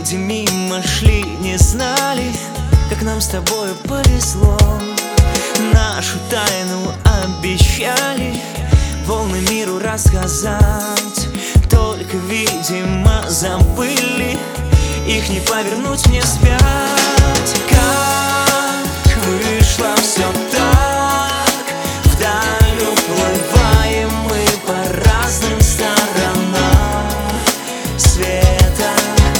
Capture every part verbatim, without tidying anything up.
люди мимо шли, не знали, как нам с тобою повезло. Нашу тайну обещали волны миру рассказать, только, видимо, забыли, их не повернуть мне вспять. Как вышло все так, вдаль уплываем мы по разным сторонам света.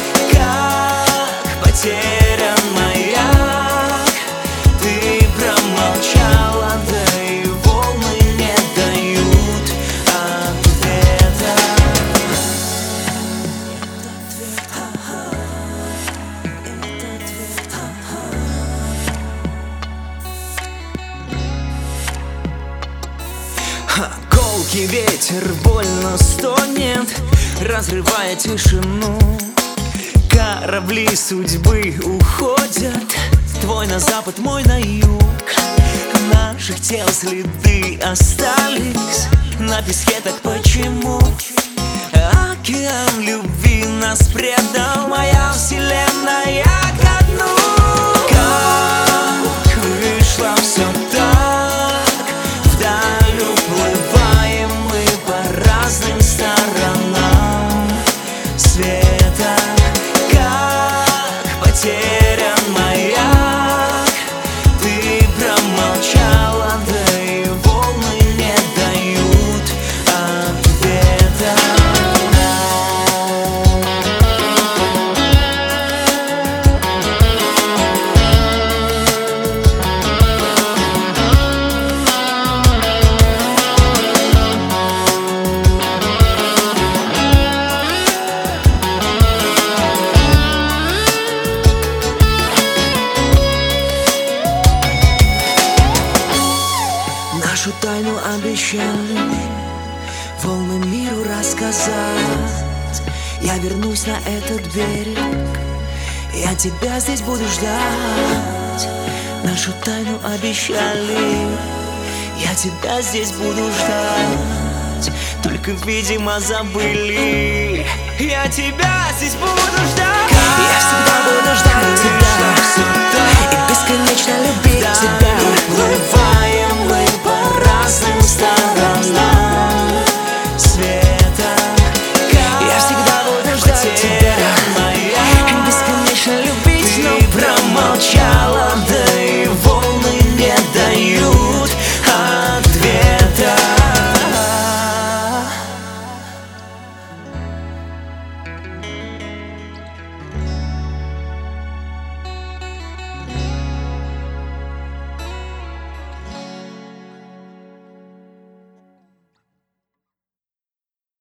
Как потерян маяк, ты промолчала, да и волны не дают ответа. Колкий ветер больно стонет, разрывая тишину. Корабли судьбы уходят, твой на запад, мой на юг. Наших тел следы остались на песке, так почему? Океан любви нас предал, моя вселенная ко дну. Как вышло все так, вдаль уплываем мы по разным сторонам света. Как потерян маяк, ты промолчала, да и волны не дают ответа. Нашу тайну обещали волны миру рассказать. Я вернусь на этот берег, я тебя здесь буду ждать. Нашу тайну обещали, я тебя здесь буду ждать. Только, видимо, забыли, я тебя здесь буду